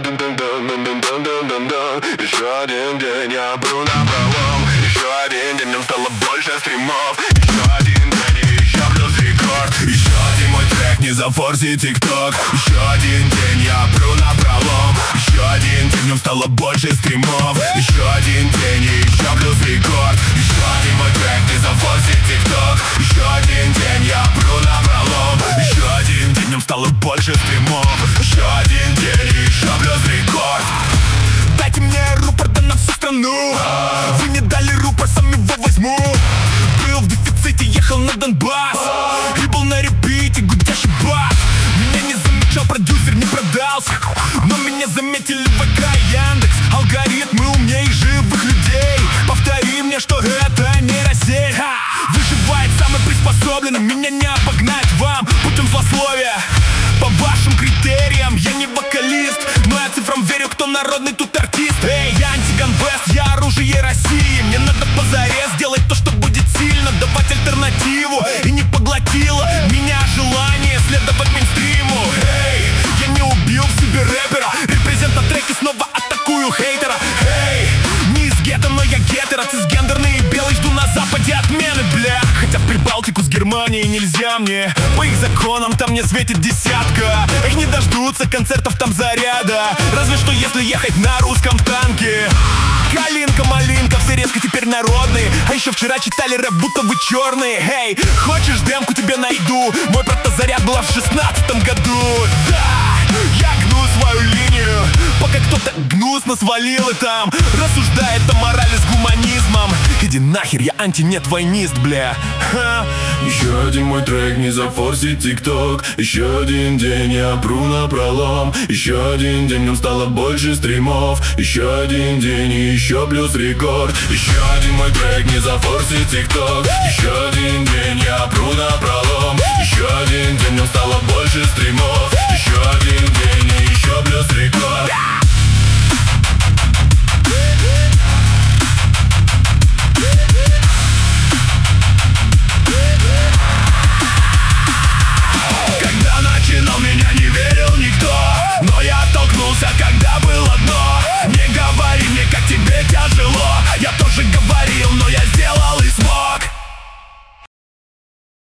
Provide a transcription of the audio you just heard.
Еще один день я бру напролом. Еще один день, нам стало больше стримов. Еще один день и еще плюс рекорд. Еще один мой трек, не зафорси тикток. Еще один день я бру напролом. Еще один день, нам стало больше стримов. Еще один день и еще плюс рекорд. Еще один мой трек, не зафорси тикток. Еще один день я бру напролом. Еще один день, нам стало больше стримов. Еще один день и еще плюс рекорд. Дайте мне рупор, да на всю страну. Вы не дали рупор, сам его возьму. Был в дефиците, ехал на Донбасс и был на репите, гудящий бас. Меня не замечал продюсер, не продался, но меня заметили ВК и Яндекс. Алгоритмы умнее живых людей. Повтори мне, что это нейросеть. Выживает самый приспособленный, меня не обогнать вам путем злословия. По вашим критериям я не вокалист, но я цифрам верю, кто народный, тут артист. Эй, я антиганвест, я оружие России. Мне надо позарез сделать то, что будет сильно, давать альтернативу. И не поглотило меня желание следовать мейнстриму. Эй, я не убил в себе рэпера, репрезент на треке, снова атакую хейтера. Эй, не из гетто, но я гетера, цисгендерный и белый, жду на западе отмены, бля. Хотя в Прибалтику с Германией нельзя мне, по их законам там не светит десятка. Их не дождутся концертов там заряда, разве что если ехать на русском танке. Калинка, малинка, все резко теперь народные. А еще вчера читали рэп, будто вы черные. Эй, хочешь демку, тебе найду. Мой протозаряд была в 16-м году. Да, я гну свою линию, пока кто-то гнусно свалил и там рассуждает о морали с гуманизмом. Иди нахер, я анти-нет-войнист, бля. Еще один мой трек, не зафорси тикток. Еще один день я пру напролом. Еще один день, нам стало больше стримов. Еще один день и еще плюс рекорд. Еще один мой трек, не зафорси тикток. Еще один день я пру напролом. Еще один день, нам стало больше стримов.